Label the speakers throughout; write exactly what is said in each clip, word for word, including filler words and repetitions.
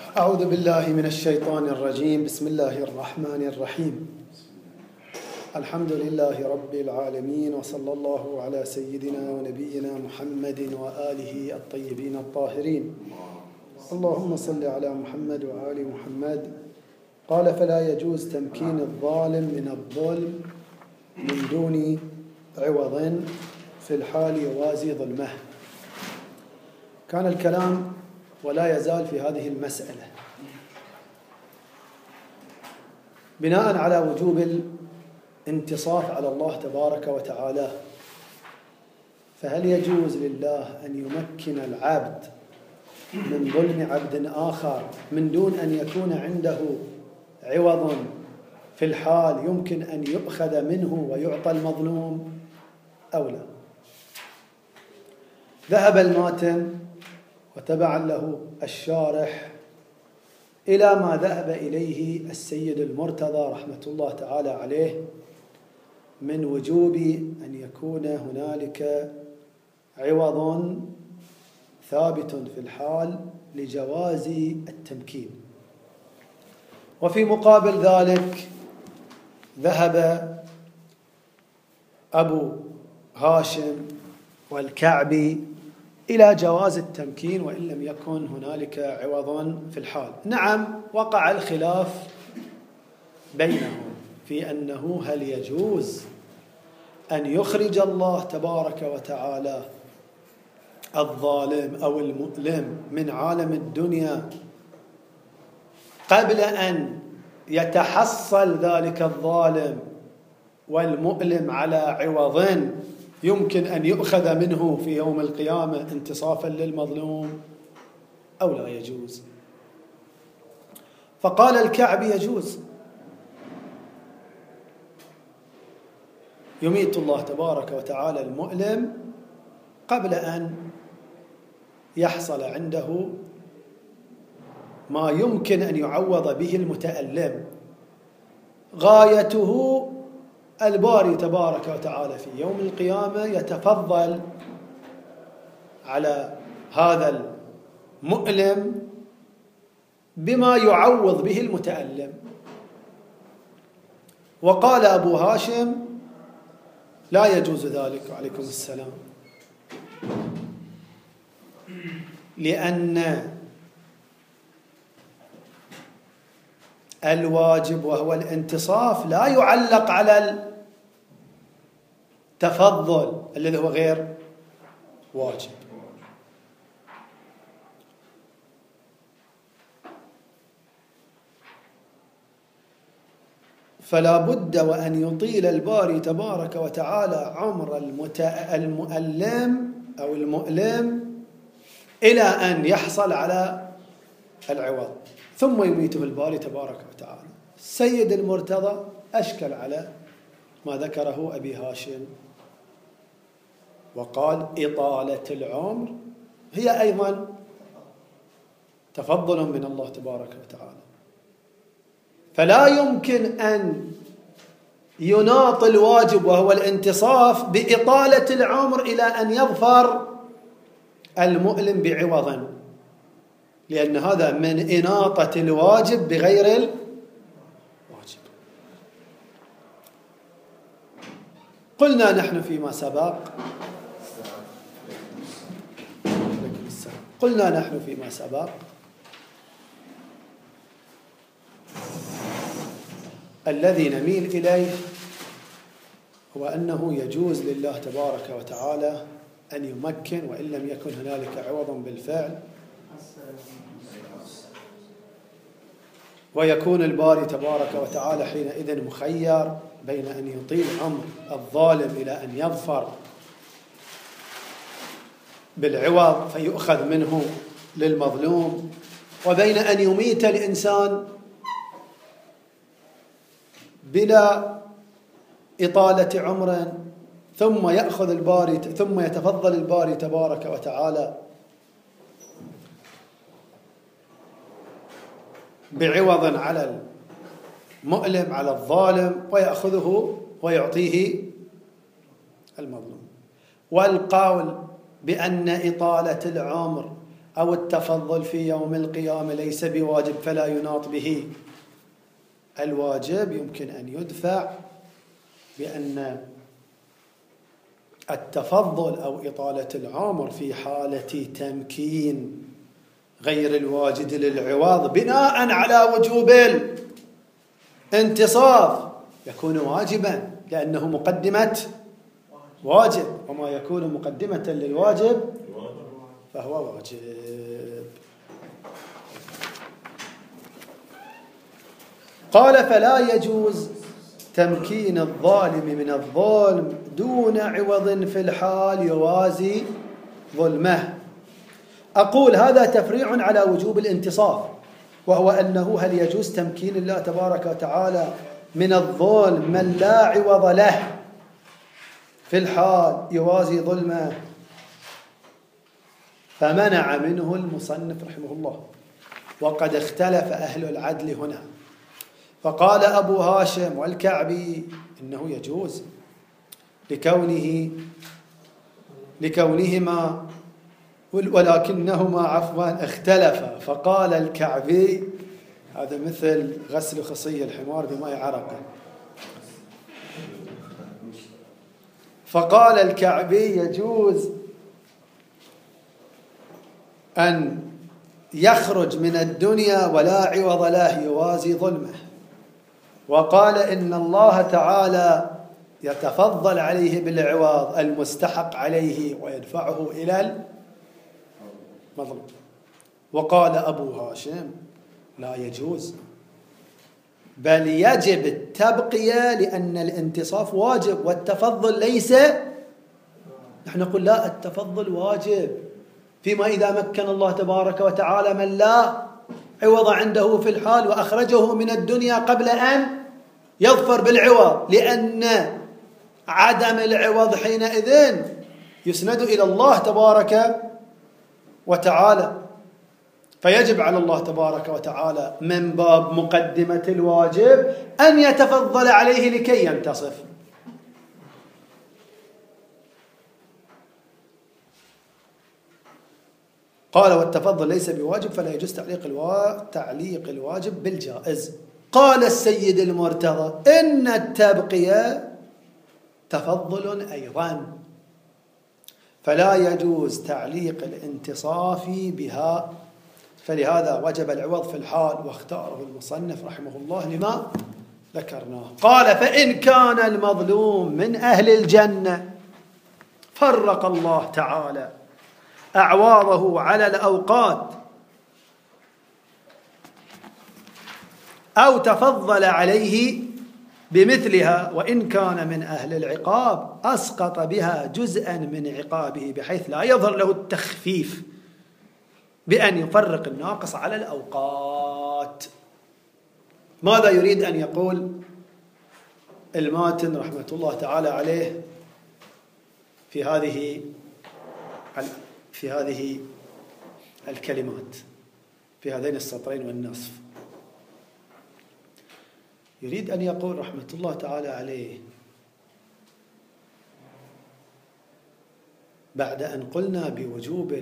Speaker 1: أعوذ بالله من الشيطان الرجيم. بسم الله الرحمن الرحيم. الحمد لله رب العالمين، وصلى الله على سيدنا ونبينا محمد وآله الطيبين الطاهرين. اللهم صل على محمد وآل محمد. قال: فلا يجوز تمكين الظالم من الظلم من دون عوض في الحال يوازي ظلمه. كان الكلام ولا يزال في هذه المسألة بناء على وجوب الانتصاف على الله تبارك وتعالى. فهل يجوز لله أن يمكن العبد من ظلم عبد آخر من دون أن يكون عنده عوض في الحال يمكن أن يؤخذ منه ويعطى المظلوم أو لا؟ ذهب الماتن وتبعا له الشارح إلى ما ذهب إليه السيد المرتضى رحمة الله تعالى عليه من وجوب أن يكون هنالك عوض ثابت في الحال لجواز التمكين. وفي مقابل ذلك ذهب أبو هاشم والكعبي إلى جواز التمكين وإن لم يكن هنالك عوض في الحال. نعم، وقع الخلاف بينهم في أنه هل يجوز أن يخرج الله تبارك وتعالى الظالم أو المؤلم من عالم الدنيا قبل أن يتحصل ذلك الظالم والمؤلم على عوض يمكن أن يؤخذ منه في يوم القيامة انتصافا للمظلوم، أو لا يجوز؟ فقال الكعبي: يجوز. يميت الله تبارك وتعالى المؤلم قبل أن يحصل عنده ما يمكن أن يعوض به المتألم. غايته الباري تبارك وتعالى في يوم القيامة يتفضل على هذا المؤلم بما يعوض به المتألم. وقال أبو هاشم: لا يجوز ذلك. وعليكم السلام. لأن الواجب وهو الانتصاف لا يعلق على التفضل الذي هو غير واجب. فلا بد وأن يطيل الباري تبارك وتعالى عمر المؤلم أو المؤلم إلى أن يحصل على العوض ثم يميته الباري تبارك وتعالى. السيد المرتضى أشكل على ما ذكره أبي هاشم وقال: إطالة العمر هي أيضا تفضل من الله تبارك وتعالى، فلا يمكن أن يناط الواجب وهو الانتصاف بإطالة العمر إلى أن يظفر المؤلم بعوض، لأن هذا من إناطة الواجب بغير الواجب. قلنا نحن فيما سبق قلنا نحن فيما سبق الذي نميل إليه هو أنه يجوز لله تبارك وتعالى أن يمكن وإن لم يكن هنالك عوض بالفعل، ويكون الباري تبارك وتعالى حينئذ مخير بين أن يطيل عمر الظالم إلى أن يظفر بالعوض فيؤخذ منه للمظلوم، وبين أن يميت الإنسان بلا إطالة عمر ثم يأخذ الباري ثم يتفضل الباري تبارك وتعالى بعوض على المؤلم على الظالم ويأخذه ويعطيه المظلوم. والقول بأن إطالة العمر أو التفضل في يوم القيامة ليس بواجب فلا يناط به. الواجب يمكن أن يدفع بأن التفضل أو إطالة العمر في حالة تمكين غير الواجد للعوض بناء على وجوب الانتصاف يكون واجبا، لأنه مقدمة واجب، وما يكون مقدمة للواجب فهو واجب. قال فلا يجوز تمكين الظالم من الظلم دون عوض في الحال يوازي ظلمه. أقول هذا تفريع على وجوب الانتصاف، وهو أنه هل يجوز تمكين الله تبارك وتعالى من الظلم من لا عوض له في الحال يوازي ظلمه، فمنع منه المصنف رحمه الله. وقد اختلف أهل العدل هنا، فقال أبو هاشم والكعبي إنه يجوز لكونه لكونهما ولكنهما عفوا اختلفا. فقال الكعبي هذا مثل غسل خصي الحمار بماء عرقه. فقال الكعبي يجوز أن يخرج من الدنيا ولا عوض له يوازي ظلمه، وقال إن الله تعالى يتفضل عليه بالعوض المستحق عليه ويدفعه إلى المظلوم. وقال أبو هاشم لا يجوز، بل يجب التبقية لأن الانتصاف واجب والتفضل ليس. نحن نقول لا، التفضل واجب فيما إذا مكن الله تبارك وتعالى من لا عوض عنده في الحال وأخرجه من الدنيا قبل أن يظفر بالعوض، لأن عدم العوض حينئذ يسند إلى الله تبارك وتعالى، فيجب على الله تبارك وتعالى من باب مقدمة الواجب أن يتفضل عليه لكي ينتصف. قال والتفضل ليس بواجب فلا يجوز تعليق الوا... تعليق الواجب بالجائز. قال السيد المرتضى إن التبقية تفضل أيضا، فلا يجوز تعليق الانتصاف بها، فلهذا وجب العوض في الحال، واختاره المصنف رحمه الله لما ذكرناه. قال فإن كان المظلوم من أهل الجنة فرق الله تعالى أعواضه على الأوقات أو تفضل عليه بمثلها، وإن كان من أهل العقاب أسقط بها جزءا من عقابه بحيث لا يظهر له التخفيف بأن يفرق الناقص على الأوقات. ماذا يريد أن يقول الماتن رحمة الله تعالى عليه في هذه في هذه الكلمات، في هذين السطرين والنصف؟ يريد أن يقول رحمة الله تعالى عليه بعد أن قلنا بوجوب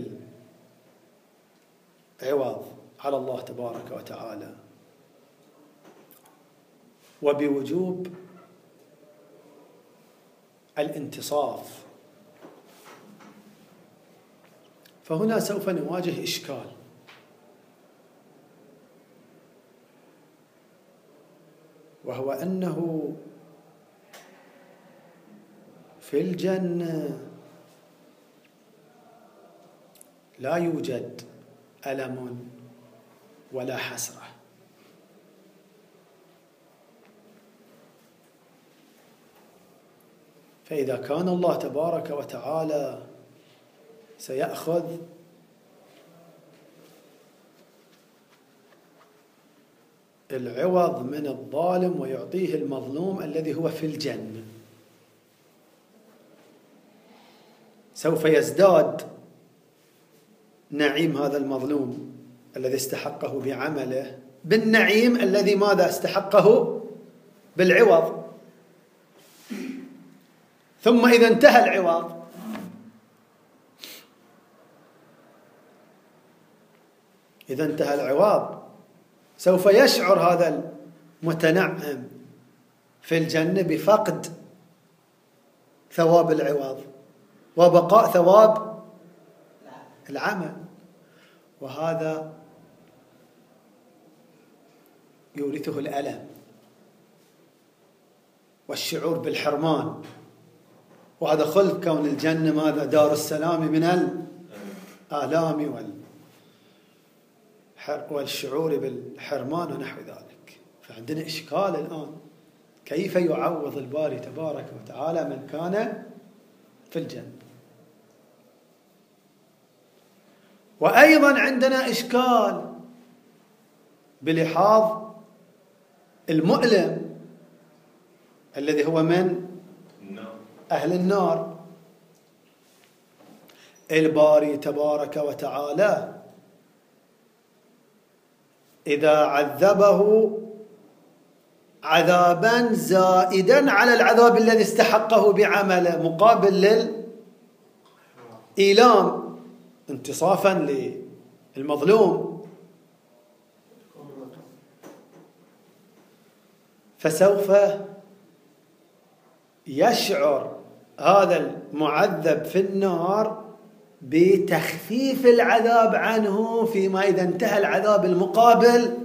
Speaker 1: العوض على الله تبارك وتعالى وبوجوب الانتصاف، فهنا سوف نواجه إشكال، وهو أنه في الجنة لا يوجد ألم ولا حسرة، فإذا كان الله تبارك وتعالى سيأخذ العوض من الظالم ويعطيه المظلوم الذي هو في الجنة، سوف يزداد نعيم هذا المظلوم الذي استحقه بعمله بالنعيم الذي ماذا استحقه بالعوض. ثم إذا انتهى العوض إذا انتهى العوض سوف يشعر هذا المتنعم في الجنة بفقد ثواب العوض وبقاء ثواب العمل، وهذا يورثه الألم والشعور بالحرمان. وهذا خلق كون الجنة ماذا؟ دار السلام من الآلام والشعور بالحرمان ونحو ذلك. فعندنا إشكال الآن، كيف يعوض الباري تبارك وتعالى من كان في الجنة؟ وأيضا عندنا إشكال بلحاظ المؤلم الذي هو من أهل النار. الباري تبارك وتعالى إذا عذبه عذابا زائدا على العذاب الذي استحقه بعمله مقابل للإيلام انتصافا للمظلوم، فسوف يشعر هذا المعذب في النار بتخفيف العذاب عنه فيما إذا انتهى العذاب المقابل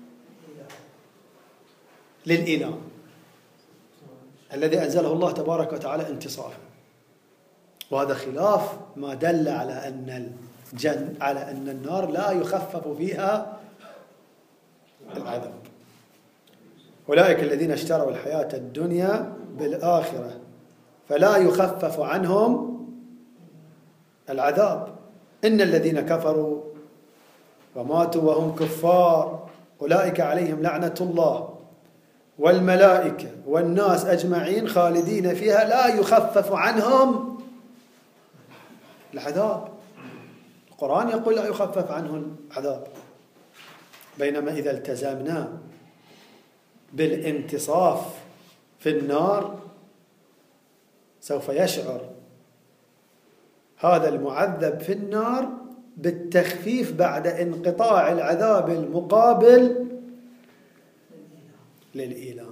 Speaker 1: للإيلام الذي أنزله الله تبارك وتعالى انتصافا. وهذا خلاف ما دل على أن الجن على أن النار لا يخفف فيها العذاب. أولئك الذين اشتروا الحياة الدنيا بالآخرة فلا يخفف عنهم العذاب. إن الذين كفروا وماتوا وهم كفار أولئك عليهم لعنة الله والملائكة والناس أجمعين خالدين فيها لا يخفف عنهم العذاب. القرآن يقول لا يخفف عنه العذاب، بينما إذا التزمنا بالانتصاف في النار سوف يشعر هذا المعذب في النار بالتخفيف بعد انقطاع العذاب المقابل للإيلام.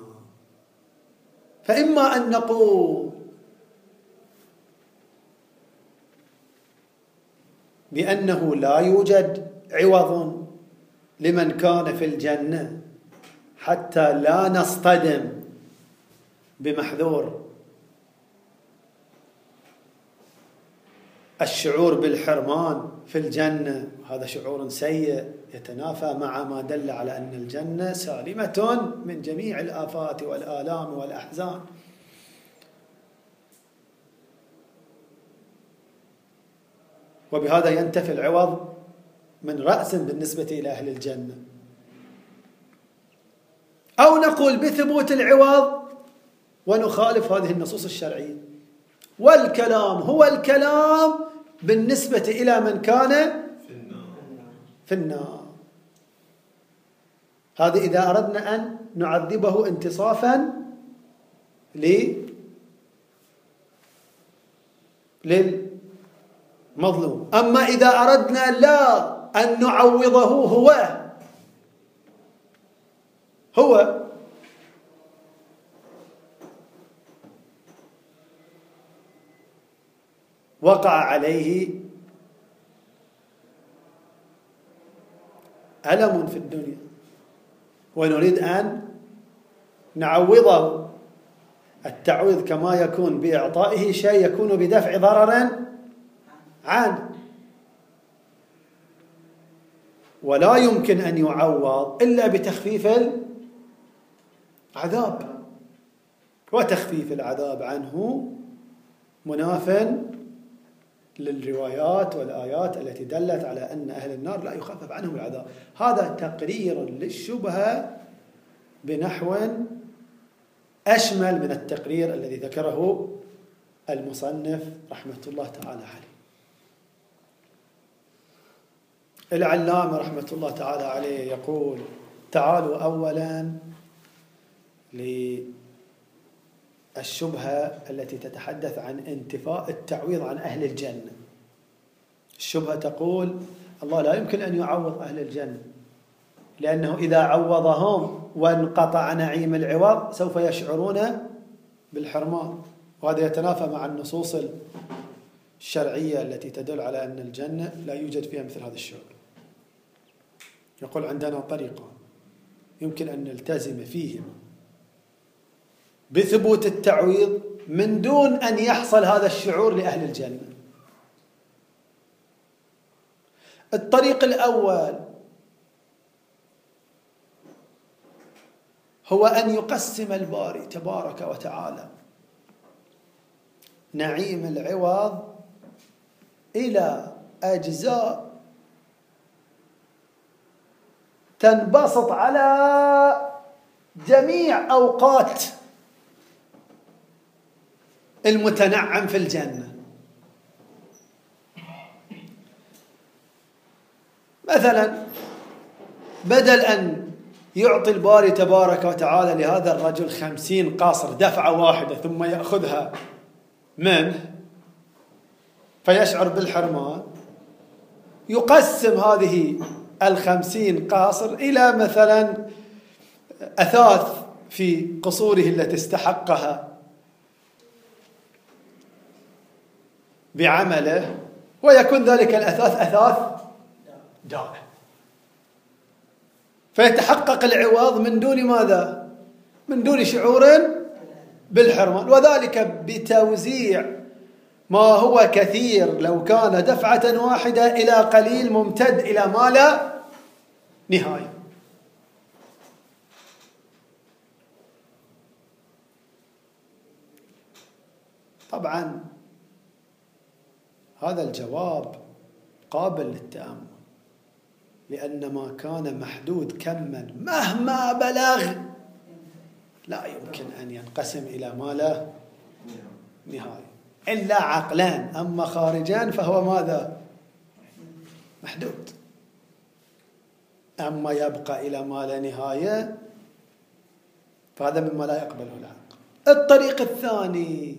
Speaker 1: فإما أن نقول بأنه لا يوجد عوض لمن كان في الجنة حتى لا نصطدم بمحذور الشعور بالحرمان في الجنة، هذا شعور سيء يتنافى مع ما دل على أن الجنة سالمة من جميع الآفات والآلام والأحزان. وبهذا ينتفي العوض من رأس بالنسبة إلى أهل الجنة. أو نقول بثبوت العوض ونخالف هذه النصوص الشرعية، والكلام هو الكلام بالنسبة إلى من كان في النار. هذا إذا أردنا أن نعذبه انتصافا للمظلوم. أما إذا أردنا لا أن نعوضه هو هو وقع عليه ألم في الدنيا ونريد أن نعوضه. التعويض كما يكون بإعطائه شيء يكون بدفع ضرر عنه، ولا يمكن أن يعوض إلا بتخفيف العذاب، وتخفيف العذاب عنه مناف للروايات والآيات التي دلت على أن أهل النار لا يخفف عنهم العذاب. هذا تقرير للشبهة بنحو أشمل من التقرير الذي ذكره المصنف رحمة الله تعالى عليه. العلامة رحمة الله تعالى عليه يقول: تعالوا أولا للشبهة التي تتحدث عن انتفاء التعويض عن أهل الجنة. الشبهة تقول الله لا يمكن أن يعوض أهل الجنة، لأنه إذا عوضهم وانقطع نعيم العوض سوف يشعرون بالحرمان، وهذا يتنافى مع النصوص الشرعية التي تدل على أن الجنة لا يوجد فيها مثل هذا الشعور. يقول عندنا طريقة يمكن أن نلتزم فيهما بثبوت التعويض من دون أن يحصل هذا الشعور لأهل الجنة. الطريق الأول هو أن يقسم الباري تبارك وتعالى نعيم العوض إلى أجزاء تنبسط على جميع أوقات المتنعم في الجنة. مثلا بدل أن يعطي الباري تبارك وتعالى لهذا الرجل خمسين قاصر دفعة واحدة ثم يأخذها منه فيشعر بالحرمان، يقسم هذه الخمسين قاصر إلى مثلا أثاث في قصوره التي استحقها بعمله، ويكون ذلك الأثاث أثاث دائم، فيتحقق العوض من دون ماذا؟ من دون شعور بالحرمان، وذلك بتوزيع ما هو كثير لو كان دفعة واحدة إلى قليل ممتد إلى ما لا نهاية. طبعا هذا الجواب قابل للتأمل، لأن ما كان محدود كما مهما بلغ لا يمكن أن ينقسم إلى ما لا نهاية إلا عقلان، أما خارجان فهو ماذا؟ محدود. أما يبقى إلى ما لا نهاية فهذا مما لا يقبله العقل. الطريق الثاني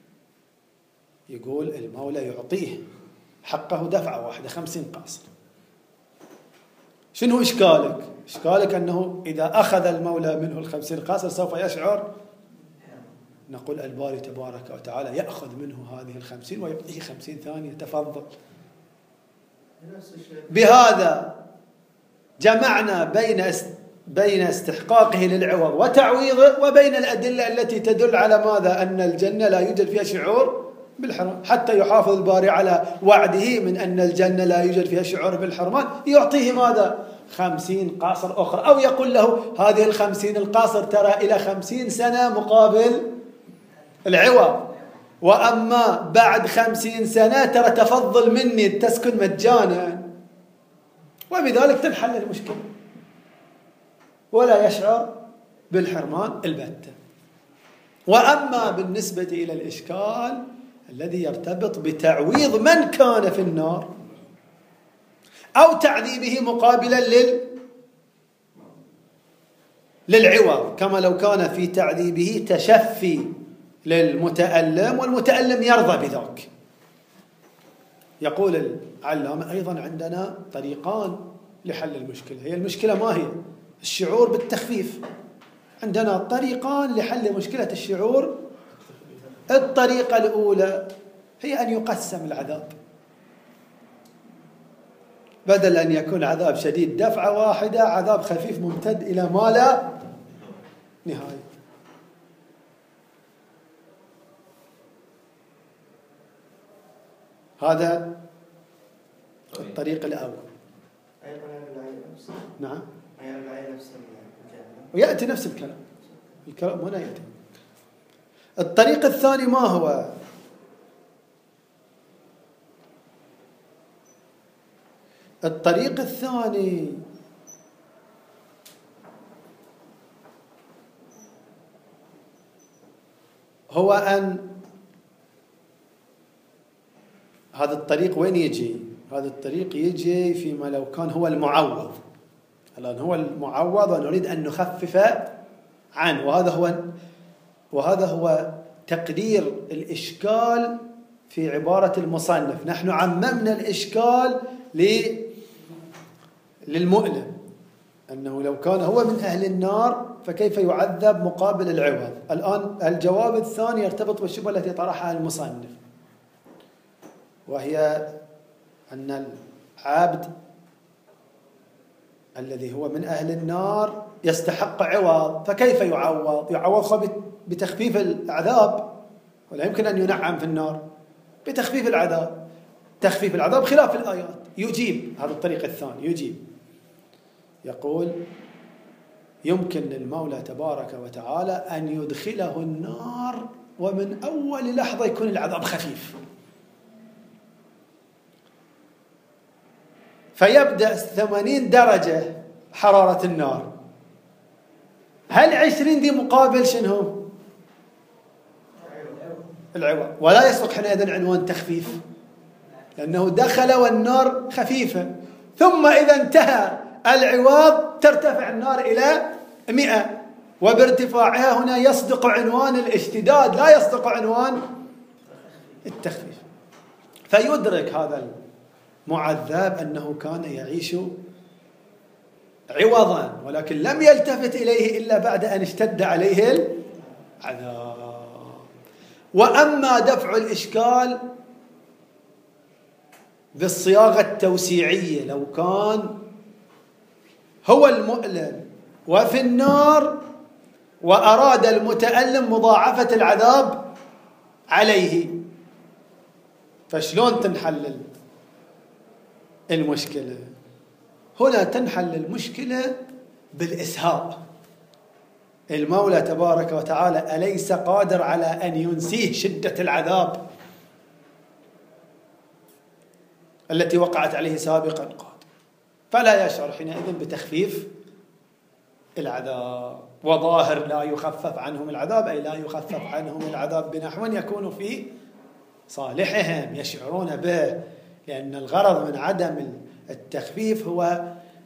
Speaker 1: يقول المولى يعطيه حقه دفعة واحدة خمسين قاصر. شنو إشكالك؟ إشكالك أنه إذا أخذ المولى منه الخمسين قاصر سوف يشعر. نقول الباري تبارك وتعالى يأخذ منه هذه الخمسين ويعطيه خمسين ثانية، تفضل. بهذا جمعنا بين بين استحقاقه للعوض وتعويضه وبين الأدلة التي تدل على ماذا؟ أن الجنة لا يوجد فيها شعور بالحرمان، حتى يحافظ الباري على وعده من أن الجنة لا يوجد فيها شعور بالحرمان يعطيه ماذا؟ خمسين قاصر أخرى، أو يقول له هذه الخمسين القاصر ترى إلى خمسين سنة مقابل العوض، وأما بعد خمسين سنة ترى تفضل مني تسكن مجانا، وبذلك تنحل المشكلة ولا يشعر بالحرمان البتة. وأما بالنسبة إلى الإشكال الذي يرتبط بتعويض من كان في النار أو تعذيبه مقابلا لل للعوض، كما لو كان في تعذيبه تشفي للمتألم والمتألم يرضى بذلك. يقول العلامة أيضا عندنا طريقان لحل المشكلة. هي المشكلة ما هي؟ الشعور بالتخفيف. عندنا طريقان لحل مشكلة الشعور. الطريقة الأولى هي أن يقسم العذاب، بدل أن يكون عذاب شديد دفعة واحدة عذاب خفيف ممتد إلى ما لا نهاية. هذا الطريق الأول. نعم، ويأتي نفس الكلام. الكلام هنا يأتي. الطريق الثاني ما هو؟ الطريق الثاني هو أن هذا الطريق وين يجي؟ هذا الطريق يجي فيما لو كان هو المعوض. الآن هو المعوض ونريد أن نخفف عنه، وهذا هو وهذا هو تقدير الإشكال في عبارة المصنف. نحن عممنا الإشكال للمؤلم أنه لو كان هو من أهل النار فكيف يعذب مقابل العوض. الآن الجواب الثاني يرتبط بالشبهة التي طرحها المصنف، وهي أن العبد الذي هو من أهل النار يستحق عوض، فكيف يعوض؟ يعوض بتخفيف العذاب، ولا يمكن أن ينعم في النار بتخفيف العذاب. تخفيف العذاب خلاف الآيات. يجيب هذا الطريق الثاني، يجيب يقول يمكن للمولى تبارك وتعالى أن يدخله النار ومن أول لحظة يكون العذاب خفيف، فيبدأ ثمانين درجة حرارة النار. هل عشرين دي مقابل شنو؟ العوض. ولا يصدق حينئذ عنوان تخفيف، لأنه دخل والنار خفيفة، ثم إذا انتهى العوض ترتفع النار إلى مئة، وبارتفاعها هنا يصدق عنوان الاشتداد، لا يصدق عنوان التخفيف. فيدرك هذا المعذب أنه كان يعيش عوضا، ولكن لم يلتفت إليه إلا بعد أن اشتد عليه العذاب. وأما دفع الإشكال بالصياغة التوسيعية، لو كان هو المؤلم وفي النار وأراد المتألم مضاعفة العذاب عليه، فشلون تنحل المشكلة؟ هنا تنحل المشكلة بالإسهاء. المولى تبارك وتعالى أليس قادر على أن ينسيه شدة العذاب التي وقعت عليه سابقا؟ قادر، فلا يشعر حينئذ بتخفيف العذاب. وظاهر لا يخفف عنهم العذاب أي لا يخفف عنهم العذاب بنحو يكون في صالحهم، يشعرون به، لأن الغرض من عدم التخفيف هو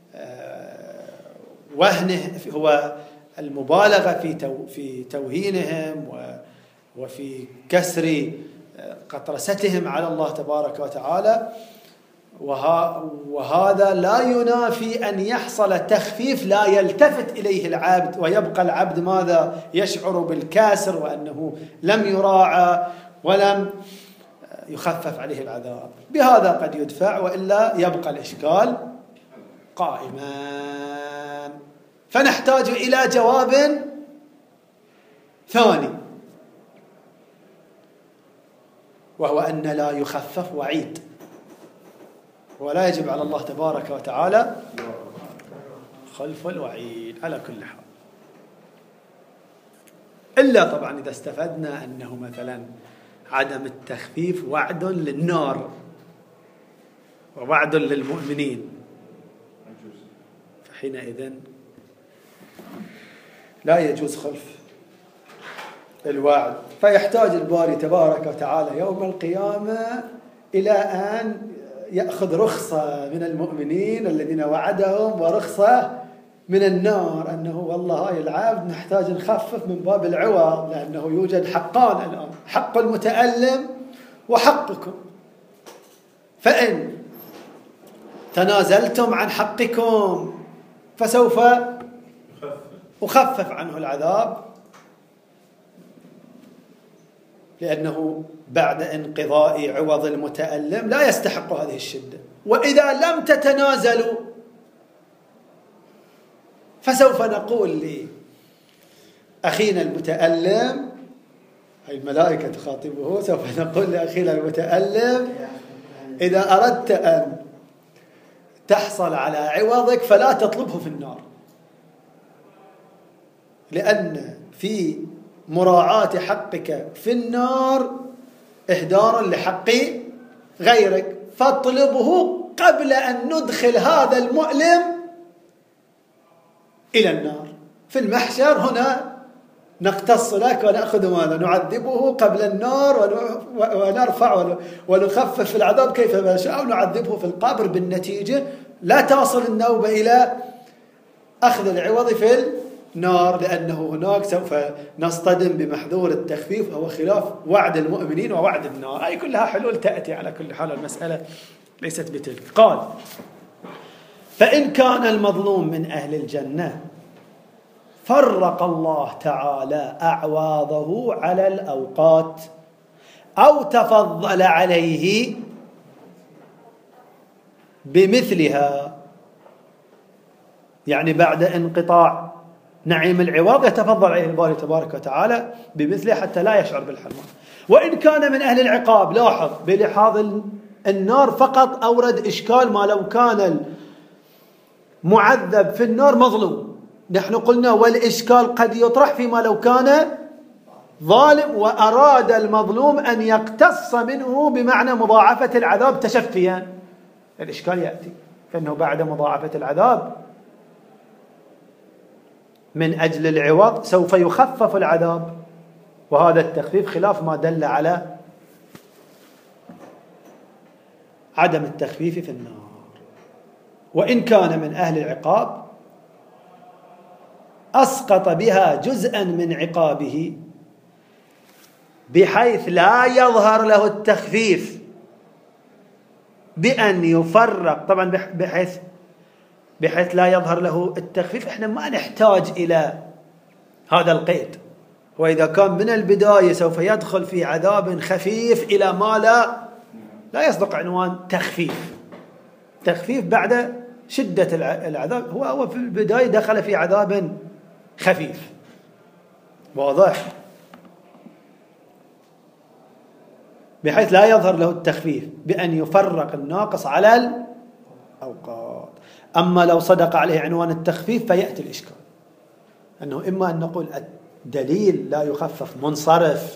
Speaker 1: وهنه، هو المبالغة في تو في توهينهم وفي كسر قطرستهم على الله تبارك وتعالى. وهذا لا ينافي أن يحصل تخفيف لا يلتفت إليه العبد، ويبقى العبد ماذا؟ يشعر بالكاسر وأنه لم يراعى ولم يخفف عليه العذاب. بهذا قد يدفع، وإلا يبقى الإشكال قائما. فنحتاج إلى جواب ثاني، وهو أن لا يخفف وعيد، ولا يجب على الله تبارك وتعالى خلف الوعيد على كل حال، إلا طبعا إذا استفدنا أنه مثلا عدم التخفيف وعد للنار ووعد للمؤمنين، فحينئذ لا يجوز خلف الوعد. فيحتاج الباري تبارك وتعالى يوم القيامة إلى أن يأخذ رخصة من المؤمنين الذين وعدهم ورخصة من النار، أنه والله هاي العبد نحتاج نخفف من باب العوض، لأنه يوجد حقان الآن، حق المتألم وحقكم، فإن تنازلتم عن حقكم فسوف أخفف عنه العذاب، لأنه بعد انقضاء عوض المتألم لا يستحق هذه الشدة. وإذا لم تتنازلوا فسوف نقول لأخينا المتألم، أي الملائكة تخاطبه، سوف نقول لأخينا المتألم إذا أردت أن تحصل على عوضك فلا تطلبه في النار، لأن في مراعاة حقك في النار إهدار لحق غيرك، فاطلبه قبل أن ندخل هذا المؤلم إلى النار. في المحشر هنا نقتص لك ونأخذ ماذا؟ نعذبه قبل النار ونرفع ونخفف العذاب كيف نشاء، ونعذبه في القبر. بالنتيجة لا تصل النوبة إلى أخذ العوض في النار، لأنه هناك سوف نصطدم بمحذور التخفيف، وهو خلاف وعد المؤمنين ووعد النار. أي كلها حلول تأتي على كل حال، المسألة ليست بتلك. قال فإن كان المظلوم من أهل الجنة فرق الله تعالى أعواضه على الأوقات أو تفضل عليه بمثلها، يعني بعد انقطاع نعيم العوض يتفضل عليه الباري تبارك وتعالى بمثله حتى لا يشعر بالحرمان. وإن كان من أهل العقاب، لاحظ بلحاظ النار فقط أورد إشكال ما لو كان المعذب في النار مظلوم. نحن قلنا والإشكال قد يطرح فيما لو كان ظالم وأراد المظلوم أن يقتص منه بمعنى مضاعفة العذاب تشفيا، الإشكال يأتي فإنه بعد مضاعفة العذاب من أجل العوض سوف يخفف العذاب، وهذا التخفيف خلاف ما دل على عدم التخفيف في النار. وإن كان من أهل العقاب أسقط بها جزءا من عقابه بحيث لا يظهر له التخفيف بأن يفرق، طبعا بحيث بحيث لا يظهر له التخفيف، احنا ما نحتاج إلى هذا القيد. وإذا كان من البداية سوف يدخل في عذاب خفيف إلى ما لا لا يصدق عنوان تخفيف. تخفيف بعد شدة العذاب، هو هو في البداية دخل في عذاب خفيف. واضح؟ بحيث لا يظهر له التخفيف بأن يفرق الناقص على الأوقات. أما لو صدق عليه عنوان التخفيف فيأتي الإشكال، أنه إما أن نقول الدليل لا يخفف منصرف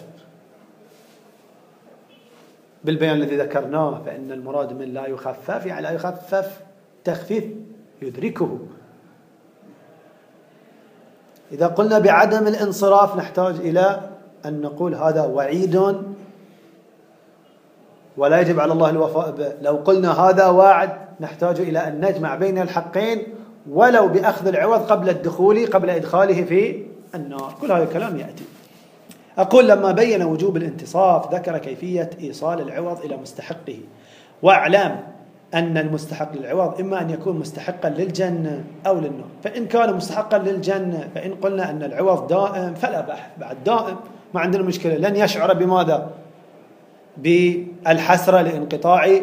Speaker 1: بالبيان الذي ذكرناه، فإن المراد من لا يخفف يعني لا يخفف تخفيف يدركه. إذا قلنا بعدم الانصراف نحتاج إلى أن نقول هذا وعيد ولا يجب على الله الوفاء به. لو قلنا هذا واعد نحتاج إلى أن نجمع بين الحقين ولو بأخذ العوض قبل الدخول قبل إدخاله في النار. كل هذا الكلام يأتي. أقول لما بين وجوب الانتصاف ذكر كيفية إيصال العوض إلى مستحقه. واعلم أن المستحق للعوض إما أن يكون مستحقا للجنة أو للنار. فإن كان مستحقا للجنة فإن قلنا أن العوض دائم فلا بحث، بعد دائم ما عندنا مشكلة، لن يشعر بماذا؟ بالحسرة لانقطاع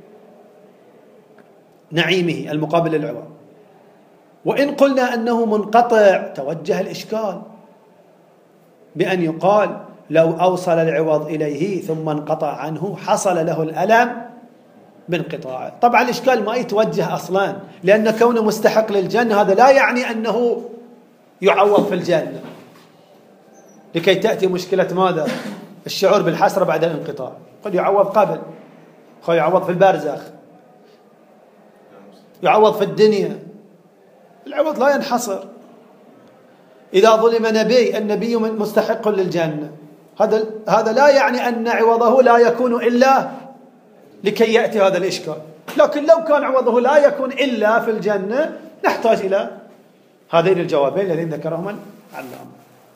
Speaker 1: نعيمه المقابل للعوض. وإن قلنا أنه منقطع توجه الإشكال بأن يقال لو أوصل العوض إليه ثم انقطع عنه حصل له الألم بانقطاعه. طبعا الإشكال ما يتوجه أصلا، لأن كونه مستحق للجنة هذا لا يعني أنه يعوض في الجنة، لكي تأتي مشكلة ماذا؟ الشعور بالحسرة بعد الانقطاع. قد يعوض قبل، قد يعوض في البرزخ، يعوض في الدنيا. العوض لا ينحصر. إذا ظلم نبي، النبي مستحق للجنة، هذا هذا لا يعني أن عوضه لا يكون إلا لكي يأتي هذا الإشكال. لكن لو كان عوضه لا يكون إلا في الجنة نحتاج إلى هذين الجوابين الذين ذكرهما العلامة.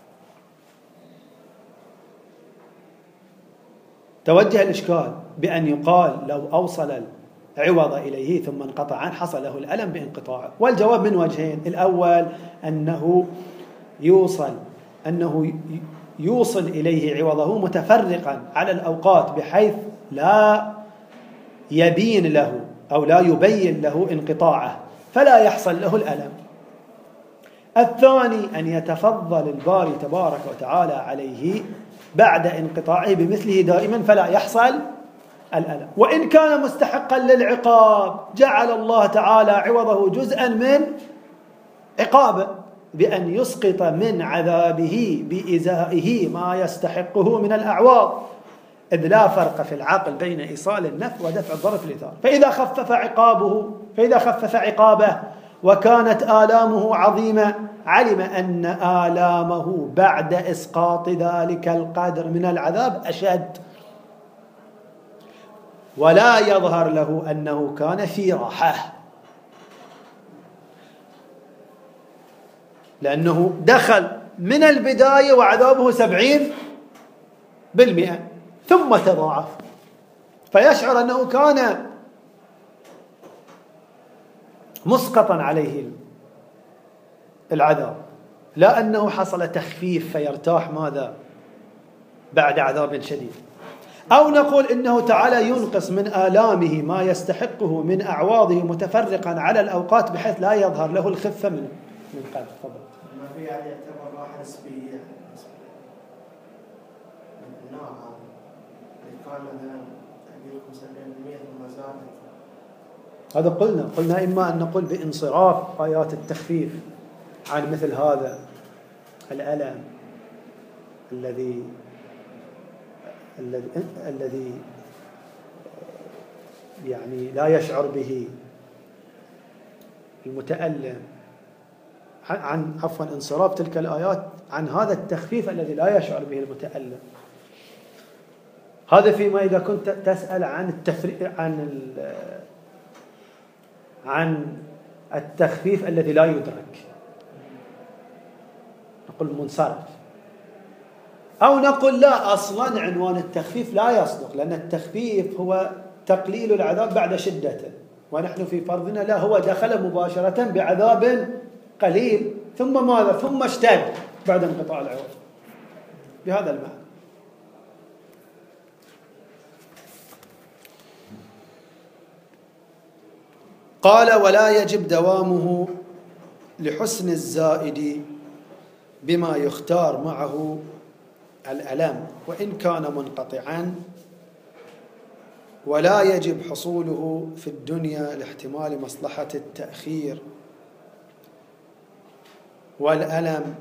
Speaker 1: توجه الإشكال بأن يقال لو أوصل العوض إليه ثم انقطع عنه حصل له الألم بانقطاعه. والجواب من وجهين: الأول أنه يوصل أنه يوصل إليه عوضه متفرقا على الأوقات بحيث لا يبين له أو لا يبين له انقطاعه فلا يحصل له الألم. الثاني أن يتفضل الباري تبارك وتعالى عليه بعد انقطاعه بمثله دائما فلا يحصل الألم. وإن كان مستحقا للعقاب جعل الله تعالى عوضه جزءا من عقابه بأن يسقط من عذابه بإزائه ما يستحقه من الأعواض، إذ لا فرق في العقل بين إيصال النفع ودفع الضرر في الإثار. فإذا خفف عقابه فإذا خفف عقابه وكانت آلامه عظيمة علم أن آلامه بعد إسقاط ذلك القدر من العذاب أشد، ولا يظهر له أنه كان في راحة، لأنه دخل من البداية وعذابه سبعين بالمئة ثم تضاعف، فيشعر أنه كان مسقطا عليه العذاب، لا أنه حصل تخفيف فيرتاح ماذا بعد عذاب شديد. أو نقول إنه تعالى ينقص من آلامه ما يستحقه من أعواضه متفرقا على الأوقات بحيث لا يظهر له الخفة من من قلب. تفضل.
Speaker 2: ما في يعني يعتبر راحة نسبية من النوع هذا اللي كان مثلا تقديركم سبعين بالمئة ثم زادت.
Speaker 1: هذا قلنا قلنا إما أن نقول بانصراف آيات التخفيف عن مثل هذا الألم الذي الذي الذي يعني لا يشعر به المتألم، عن عفوا انصراف تلك الآيات عن هذا التخفيف الذي لا يشعر به المتألم. هذا فيما إذا كنت تسأل عن التفريق عن عن التخفيف الذي لا يدرك، نقول منصرف. أو نقول لا، أصلا عنوان التخفيف لا يصدق، لأن التخفيف هو تقليل العذاب بعد شدته، ونحن في فرضنا لا، هو دخل مباشرة بعذاب قليل ثم ماذا؟ ثم اشتد بعد انقطاع العوض، بهذا المعنى. قال ولا يجب دوامه لحسن الزائد بما يختار معه الألم وإن كان منقطعا، ولا يجب حصوله في الدنيا لاحتمال مصلحة التأخير والألم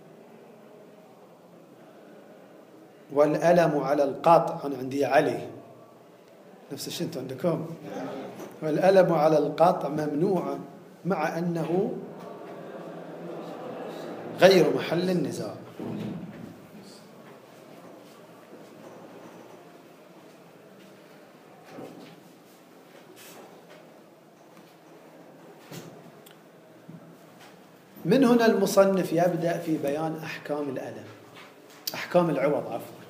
Speaker 1: والألم على القطع. أنا عندي علي نفس الشيء أنتم عندكم. والألم على القطع ممنوع مع أنه غير محل النزاع. من هنا المصنف يبدأ في بيان أحكام الألم، أحكام العوض عفوا.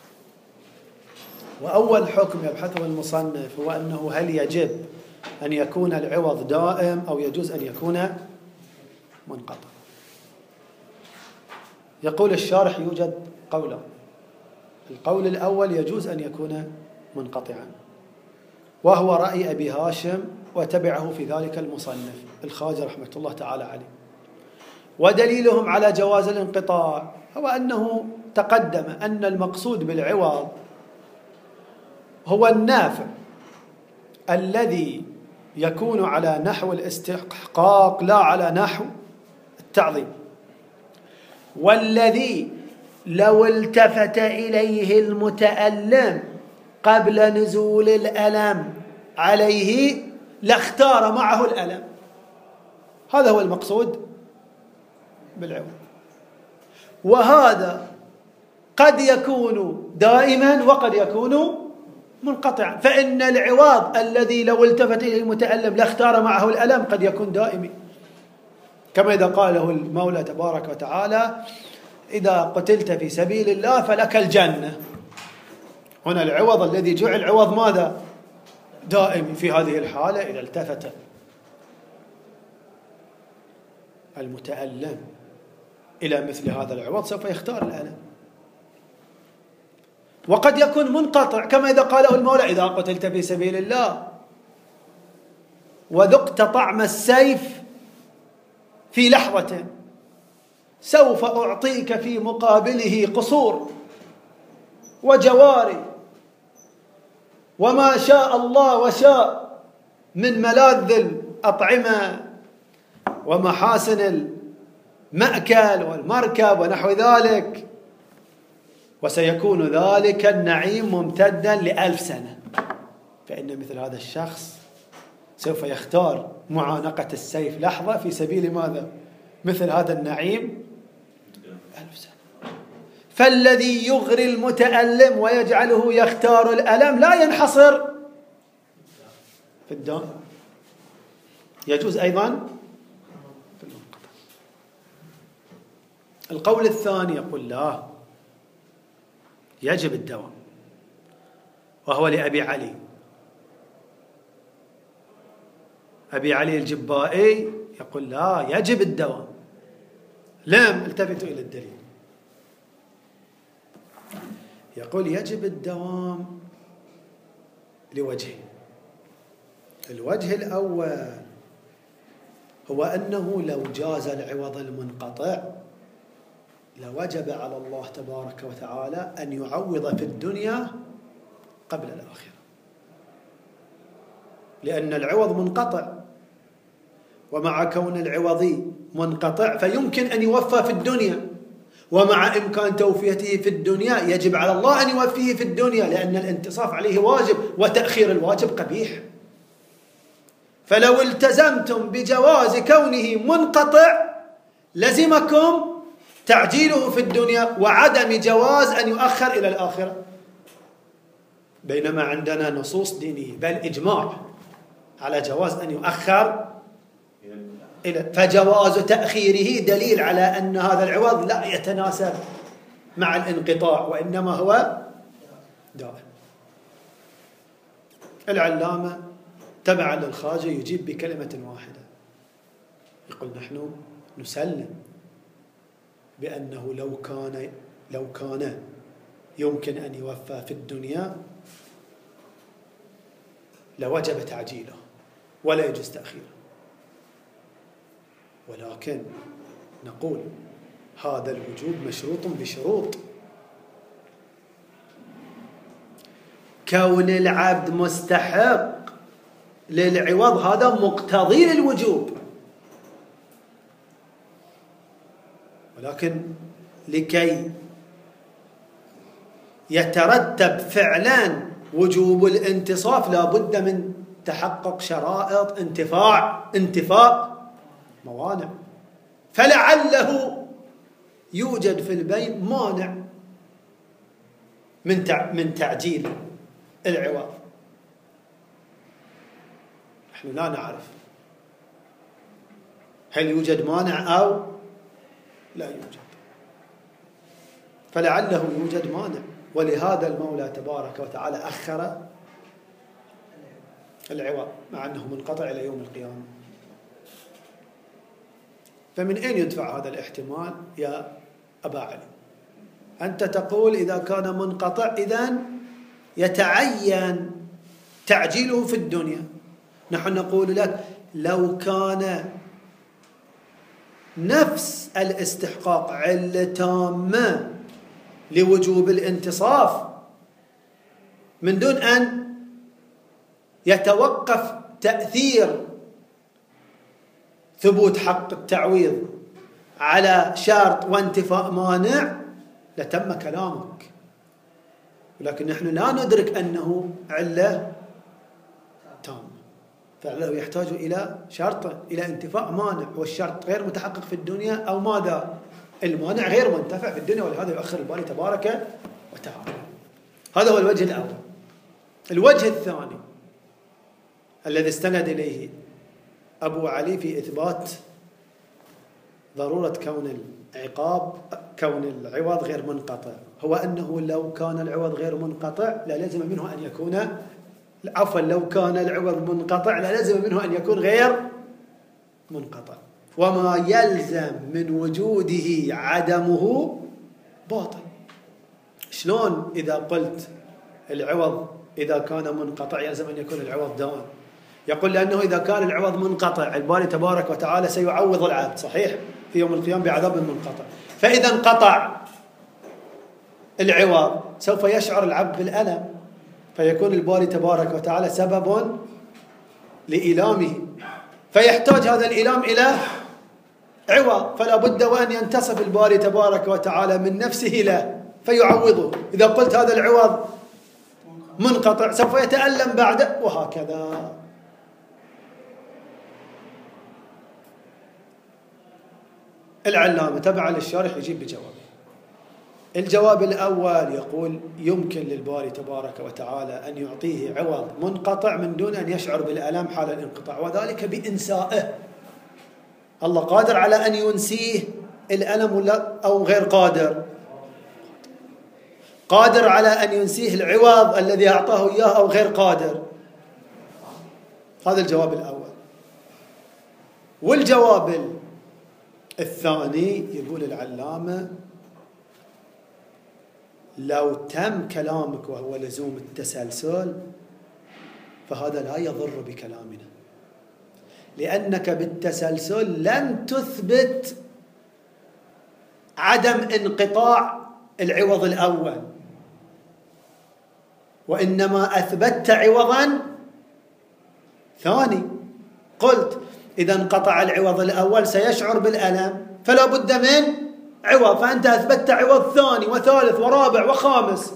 Speaker 1: وأول حكم يبحثه المصنف هو أنه هل يجب أن يكون العوض دائم أو يجوز أن يكون منقطع. يقول الشارح يوجد قولان. القول الأول يجوز أن يكون منقطعا، وهو رأي أبي هاشم وتبعه في ذلك المصنف الخواجة رحمة الله تعالى عليه. ودليلهم على جواز الانقطاع هو أنه تقدم أن المقصود بالعوض هو النافع الذي يكون على نحو الاستحقاق لا على نحو التعظيم، والذي لو التفت إليه المتألم قبل نزول الألم عليه لاختار معه الألم. هذا هو المقصود بالعوض، وهذا قد يكون دائما وقد يكون منقطعا. فإن العوض الذي لو التفت إليه المتألم لاختار معه الألم قد يكون دائمي، كما إذا قاله المولى تبارك وتعالى إذا قتلت في سبيل الله فلك الجنة. هنا العوض الذي جعل عوض ماذا؟ دائمي. في هذه الحالة إذا التفت المتألم إلى مثل هذا العوض سوف يختار الألم. وقد يكون منقطع كما إذا قاله المولى إذا قتلت في سبيل الله وذقت طعم السيف في لحظة سوف أعطيك في مقابله قصور وجواري وما شاء الله وشاء من ملاذ الأطعمة ومحاسن المأكل والمركب ونحو ذلك، وسيكون ذلك النعيم ممتدا لألف سنة. فإن مثل هذا الشخص سوف يختار معانقة السيف لحظة في سبيل ماذا؟ مثل هذا النعيم ألف سنة. فالذي يغري المتألم ويجعله يختار الألم لا ينحصر في الدائم، يجوز أيضا في المنقطع. القول الثاني يقول لا، يجب الدوام، وهو لأبي علي أبي علي الجبائي يقول لا يجب الدوام. لم التفتوا إلى الدليل، يقول يجب الدوام لوجهين. الوجه الأول هو أنه لو جاز العوض المنقطع لوجب على الله تبارك وتعالى أن يعوض في الدنيا قبل الآخرة، لأن العوض منقطع، ومع كون العوض منقطع فيمكن أن يوفى في الدنيا، ومع إمكان توفيته في الدنيا يجب على الله أن يوفيه في الدنيا، لأن الانتصاف عليه واجب وتأخير الواجب قبيح. فلو التزمتم بجواز كونه منقطع لزمكم تعجيله في الدنيا وعدم جواز أن يؤخر إلى الآخرة، بينما عندنا نصوص دينية بل إجماع على جواز أن يؤخر إلى، فجواز تأخيره دليل على أن هذا العوض لا يتناسب مع الانقطاع وإنما هو دائم. العلامة تبعا للخارجة يجيب بكلمة واحدة، يقول نحن نسلم بأنه لو كان لو كان يمكن أن يوفى في الدنيا لوجب تعجيله ولا يجوز تأخيره، ولكن نقول هذا الوجوب مشروط بشروط. كون العبد مستحق للعوض هذا مقتضي للوجوب، ولكن لكي يترتب فعلا وجوب الانتصاف لا بد من تحقق شرائط انتفاع انتفاء موانع، فلعله يوجد في البين مانع من من تعجيل العوض، نحن لا نعرف هل يوجد مانع أو لا يوجد، فلعله يوجد مانع، ولهذا المولى تبارك وتعالى أخر العوض مع أنه منقطع إلى يوم القيامة. فمن أين يدفع هذا الاحتمال يا أبا علي؟ أنت تقول إذا كان منقطع إذن يتعين تعجيله في الدنيا، نحن نقول لك لو كان نفس الاستحقاق علة تامة لوجوب الانتصاف من دون أن يتوقف تأثير ثبوت حق التعويض على شرط وانتفاء مانع لتم كلامك، ولكن نحن لا ندرك أنه علة تامة، فعله يحتاج إلى شرط إلى انتفاء مانع، والشرط غير متحقق في الدنيا أو ماذا؟ المانع غير منتفع في الدنيا، ولهذا يؤخر الباري تبارك وتعالى. هذا هو الوجه الأول. الوجه الثاني الذي استند إليه أبو علي في إثبات ضرورة كون العقاب كون العوض غير منقطع هو أنه لو كان العوض غير منقطع للزم منه أن يكون عفوا لو كان العوض منقطع للزم منه أن يكون غير منقطع، وما يلزم من وجوده عدمه باطل. شلون إذا قلت العوض إذا كان منقطع يلزم أن يكون العوض دائم؟ يقول لأنه إذا كان العوض منقطع الباري تبارك وتعالى سيعوض العبد صحيح في يوم القيامة بعذاب منقطع، فإذا انقطع العوض سوف يشعر العبد بالألم، فيكون الباري تبارك وتعالى سبب لإيلامه، فيحتاج هذا الإيلام إلى عوض، فلا بد وأن ينتصف الباري تبارك وتعالى من نفسه له فيعوضه. إذا قلت هذا العوض منقطع سوف يتألم بعده، وهكذا. العلامة تبع للشارح يجيب بجوابه. الجواب الأول يقول يمكن للباري تبارك وتعالى أن يعطيه عوض منقطع من دون أن يشعر بالألم حال الانقطاع، وذلك بإنسائه. الله قادر على أن ينسيه الألم ولا أو غير قادر؟ قادر على أن ينسيه العوض الذي أعطاه إياه أو غير قادر؟ هذا الجواب الأول. والجواب الثاني يقول العلامة لو تم كلامك وهو لزوم التسلسل فهذا لا يضر بكلامنا، لأنك بالتسلسل لن تثبت عدم انقطاع العوض الأول، وإنما أثبتت عوضا ثاني. قلت إذا انقطع العوض الأول سيشعر بالألم فلا بد من عوض، فأنت أثبتت عوض ثاني وثالث ورابع وخامس.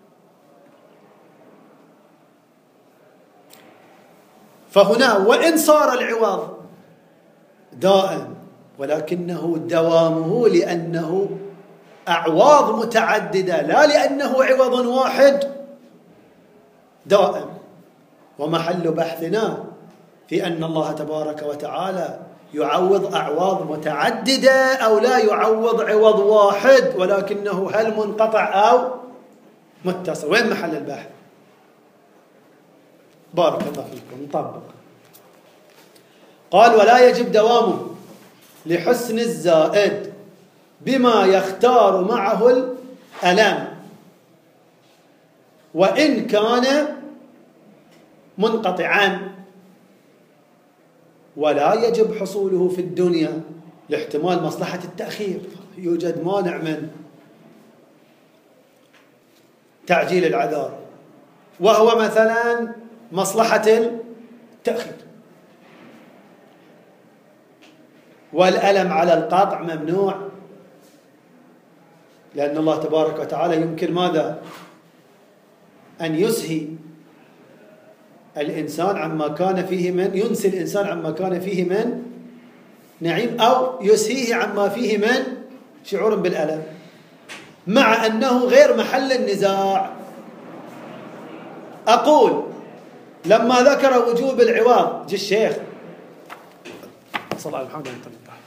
Speaker 1: فهنا وإن صار العوض دائم ولكنه دوامه لأنه أعواض متعددة لا لأنه عوض واحد دائم. ومحل بحثنا في أن الله تبارك وتعالى يعوض أعواض متعددة أو لا يعوض عوض واحد ولكنه هل منقطع أو متصل. وين محل البحث؟ بارك الله فيكم. نطبق. قال ولا يجب دوامه لحسن الزائد بما يختار معه الألم وإن كان منقطعا، ولا يجب حصوله في الدنيا لاحتمال مصلحة التأخير. يوجد مانع من تعجيل العذاب وهو مثلا مصلحة التأخير، والألم على القطع ممنوع لأن الله تبارك وتعالى يمكن ماذا؟ أن يسهي الإنسان عما كان فيه من ينسي الإنسان عما كان فيه من نعيم أو يسهيه عما فيه من شعور بالألم، مع أنه غير محل النزاع. أقول لما ذكر وجوب العوض جي الشيخ صلى الله عليه وسلم